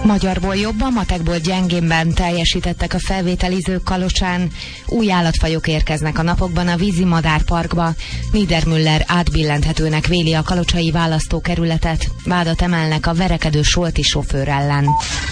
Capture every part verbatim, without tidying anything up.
Magyarból jobban, matekból gyengénben teljesítettek a felvételizők Kalocsán. Új állatfajok érkeznek a napokban a vízimadár parkba. Niedermüller átbillenthetőnek véli a kalocsai választókerületet. Vádat emelnek a verekedő solti sofőr ellen.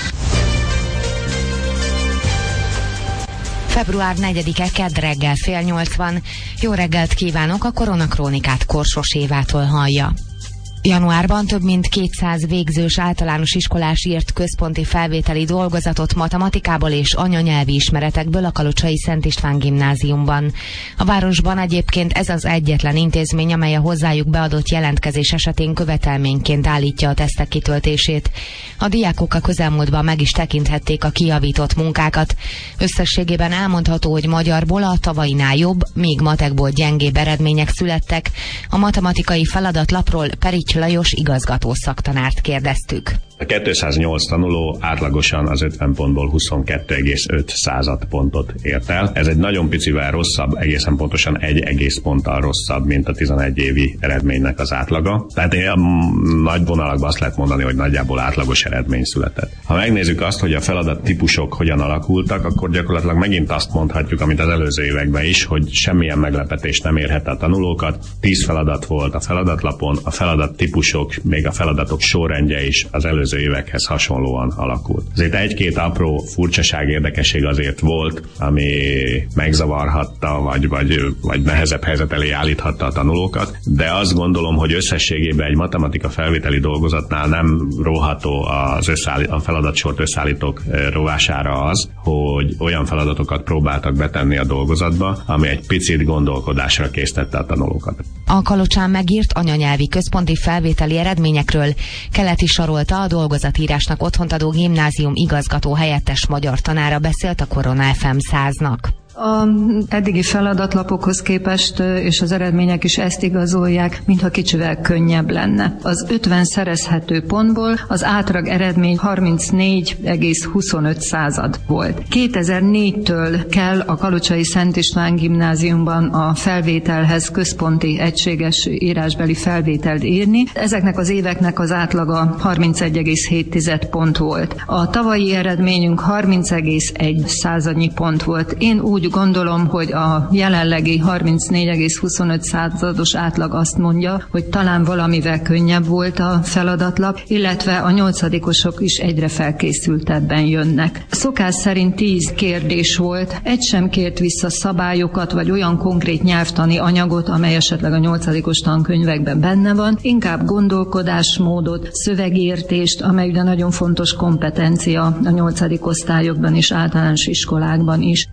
február negyedike kedd reggel fél nyolc van. Jó reggelt kívánok, a Koronakrónikát Korsos Évától hallja. Januárban több mint kétszáz végzős általános iskolás írt központi felvételi dolgozatot matematikából és anyanyelvi ismeretekből a kalocsai Szent István gimnáziumban. A városban egyébként ez az egyetlen intézmény, amely a hozzájuk beadott jelentkezés esetén követelményként állítja a tesztek kitöltését. A diákok a közelmúltban meg is tekinthették a kijavított munkákat. Összességében elmondható, hogy magyarból a tavainál jobb, míg matekból gyengébb eredmények születtek. A matematikai feladatlapról Perics Lajos igazgató szaktanárt kérdeztük. A kétszáznyolc tanuló átlagosan az ötven pontból huszonkettő egész öt század pontot ért el. Ez egy nagyon picivel rosszabb, egészen pontosan egy egész ponttal rosszabb, mint a tizenegy évi eredménynek az átlaga. Tehát nagy vonalakban azt lehet mondani, hogy nagyjából átlagos eredmény született. Ha megnézzük azt, hogy a feladat típusok hogyan alakultak, akkor gyakorlatilag megint azt mondhatjuk, amit az előző években is, hogy semmilyen meglepetés nem érhette a tanulókat. Tíz feladat volt a feladatlapon, a feladat típusok, még a feladatok sorrendje is az előző évekhez hasonlóan alakult. Azért egy-két apró furcsaság, érdekesség azért volt, ami megzavarhatta, vagy, vagy, vagy nehezebb helyzet elé állíthatta a tanulókat, de azt gondolom, hogy összességében egy matematika felvételi dolgozatnál nem róható az összeállít, a feladatsort összeállítók rovására az, hogy olyan feladatokat próbáltak betenni a dolgozatba, ami egy picit gondolkodásra késztette a tanulókat. A Kalocsán megírt anyanyelvi központi felvételi eredményekről Keleti Sarolta, a dolgozatírásnak otthont adó gimnázium igazgató helyettes magyar tanára beszélt a Korona ef em száznak. A eddigi feladatlapokhoz képest, és az eredmények is ezt igazolják, mintha kicsivel könnyebb lenne. Az ötven szerezhető pontból az átlag eredmény harmincnégy egész huszonöt század volt. kétezer-négytől kell a Kalocsai Szent István gimnáziumban a felvételhez központi egységes írásbeli felvételt írni. Ezeknek az éveknek az átlaga harmincegy egész hét pont volt. A tavalyi eredményünk harminc egész egy századnyi pont volt. Én úgy gondolom, hogy a jelenlegi harmincnégy egész huszonöt százados átlag azt mondja, hogy talán valamivel könnyebb volt a feladatlap, illetve a nyolcadikosok is egyre felkészültebben jönnek. Szokás szerint tíz kérdés volt, egy sem kért vissza szabályokat, vagy olyan konkrét nyelvtani anyagot, amely esetleg a nyolcadikos tankönyvekben benne van, inkább gondolkodásmódot, szövegértést, amely ugye nagyon fontos kompetencia a nyolcadik osztályokban és általános iskolákban is.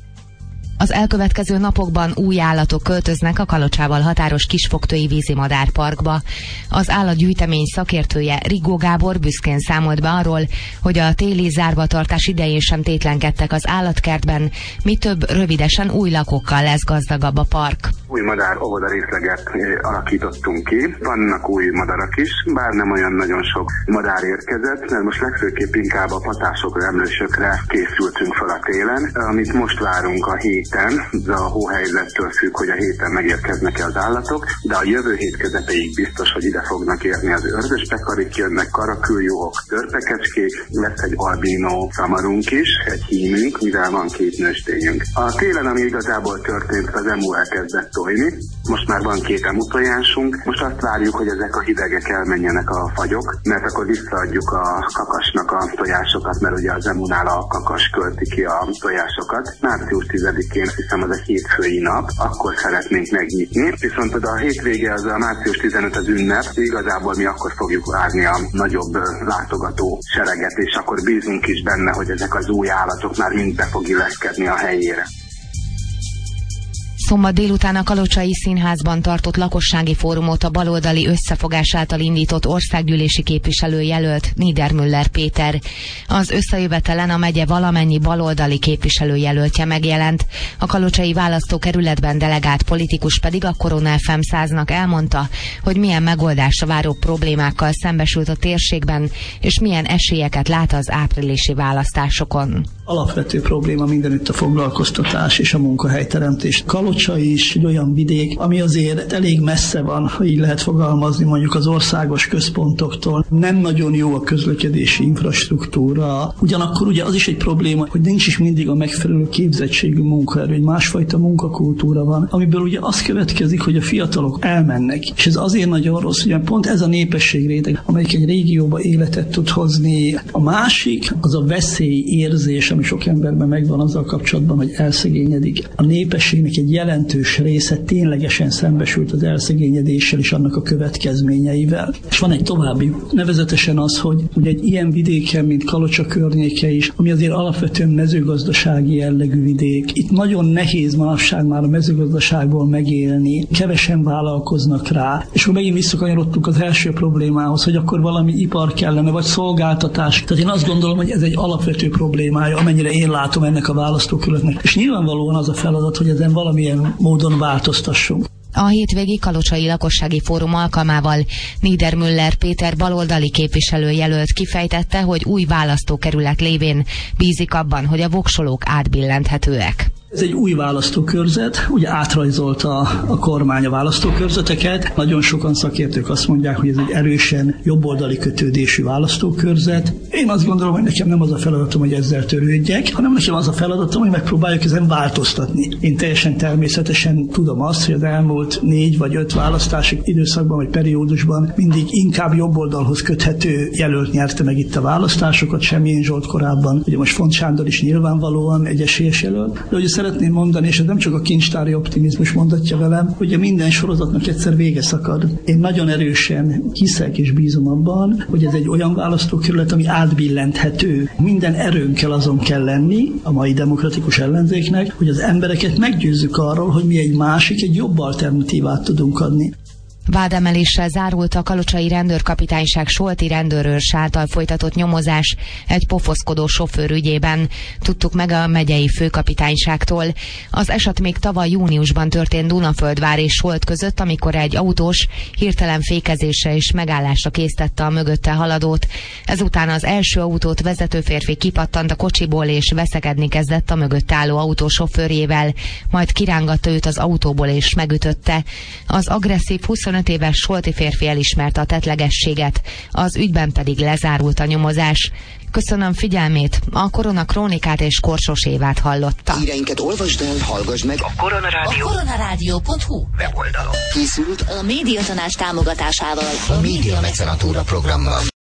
Az elkövetkező napokban új állatok költöznek a Kalocsával határos Kisfogtői vízimadárparkba. Az állatgyűjtemény szakértője, Rigó Gábor büszkén számolt be arról, hogy a téli zárvatartás idején sem tétlenkedtek az állatkertben, mi több, rövidesen új lakókkal lesz gazdagabb a park. Új madár óvoda részleget alakítottunk ki, vannak új madarak is, bár nem olyan nagyon sok madár érkezett, mert most legfőképp inkább a patásokra, emlősökre készültünk fel a télen, amit most várunk a héten, de a hóhelyzettől függ, hogy a héten megérkeznek-e az állatok, de a jövő hét közepéig biztos, hogy ide fognak érni az ördöspekarik, jönnek karaküljuhok, törpekecskék, lesz egy albino szamarunk is, egy hímünk, mivel van két nőstényünk. A télen, ami igazából történt, az emu elkezdett tojni. Most már van két emu tojásunk. Most azt várjuk, hogy ezek a hidegek elmenjenek a fagyok, mert akkor visszaadjuk a kakasnak a tojásokat, mert ugye az emunál a kakas költi ki a tojásokat. március tizedikén, azt hiszem, az a hétfői nap, akkor szeretnénk megnyitni. Viszont a hétvége, az a március tizenötödike az ünnep, igazából mi akkor fogjuk várni a nagyobb látogató sereget, és akkor bízunk is benne, hogy ezek az új állatok már mind be fog illeszkedni a helyére. Szombat délután a Kalocsai Színházban tartott lakossági fórumot a baloldali összefogás által indított országgyűlési képviselőjelölt Niedermüller Péter. Az összejövetelen a megye valamennyi baloldali képviselőjelöltje megjelent. A kalocsai választókerületben delegált politikus pedig a Korona ef em száznak elmondta, hogy milyen megoldásra váró problémákkal szembesült a térségben, és milyen esélyeket lát az áprilisi választásokon. Alapvető probléma mindenütt a foglalkoztatás és a munkahelyteremtés. Kalocsai Kalocsa is egy olyan vidék, ami azért elég messze van, ha így lehet fogalmazni, mondjuk az országos központoktól. Nem nagyon jó a közlekedési infrastruktúra. Ugyanakkor ugye az is egy probléma, hogy nincs is mindig a megfelelő képzettségű munkaerő, egy másfajta munkakultúra van, amiből ugye az következik, hogy a fiatalok elmennek. És ez azért nagyon rossz, hogy pont ez a népességréteg, amelyik egy régióba életet tud hozni. A másik az a veszélyérzés, ami sok emberben megvan azzal kapcsolatban, hogy elszegényedik. A népességnek egy jelentős része ténylegesen szembesült az elszegényedéssel és annak a következményeivel. És van egy további, nevezetesen az, hogy ugye egy ilyen vidéken, mint Kalocsa környéke is, ami azért alapvetően mezőgazdasági jellegű vidék. Itt nagyon nehéz manapság már a mezőgazdaságból megélni, kevesen vállalkoznak rá, és akkor megint visszakanyarodtunk az első problémához, hogy akkor valami ipar kellene, vagy szolgáltatás. Tehát én azt gondolom, hogy ez egy alapvető problémája, amennyire én látom ennek a választókerületnek. És nyilvánvalóan az a feladat, hogy ezen valamilyen módon változtassunk. A hétvégi Kalocsai Lakossági Fórum alkalmával Niedermüller Péter baloldali képviselőjelölt kifejtette, hogy új választókerület lévén bízik abban, hogy a voksolók átbillenthetőek. Ez egy új választókörzet, ugye átrajzolta a kormány a választókörzeteket. Nagyon sokan szakértők azt mondják, hogy ez egy erősen jobboldali kötődésű választókörzet. Én azt gondolom, hogy nekem nem az a feladatom, hogy ezzel törődjek, hanem nekem az a feladatom, hogy megpróbáljuk ezen változtatni. Én teljesen természetesen tudom azt, hogy az elmúlt négy vagy öt választási időszakban vagy periódusban mindig inkább jobboldalhoz köthető jelölt nyerte meg itt a választásokat, Semjén Zsolt korábban, ugye most Font Sándor is nyilvánvalóan egy esélyes jelölt. De ugye szeretném mondani, és ez nem csak a kincstári optimizmus mondatja velem, hogy a minden sorozatnak egyszer vége szakad. Én nagyon erősen hiszek és bízom abban, hogy ez egy olyan választókerület, ami átbillenthető. Minden erőnkkel azon kell lenni a mai demokratikus ellenzéknek, hogy az embereket meggyőzzük arról, hogy mi egy másik, egy jobb alternatívát tudunk adni. Vádemeléssel zárult a kalocsai rendőrkapitányság Solti rendőrőrs által folytatott nyomozás egy pofoszkodó sofőr ügyében. Tudtuk meg a megyei főkapitányságtól. Az eset még tavaly júniusban történt Dunaföldvár és Solt között, amikor egy autós hirtelen fékezésre és megállásra késztette a mögötte haladót. Ezután az első autót vezető férfi kipattant a kocsiból és veszekedni kezdett a mögött álló autó sofőrjével, majd kirángatta őt az autóból és megütötte. Az agresszív huszonöt éves solti férfi elismerte a tettlegességet, az ügyben pedig lezárult a nyomozás. Köszönöm figyelmét, a Korona Krónikát és Korsos Évát hallotta. Híreinket olvasd el, hallgass meg a Koronarádió. A koronarádió pont hu weboldalon. Készült a Médiatanács támogatásával a Média Mecenatúra programmal.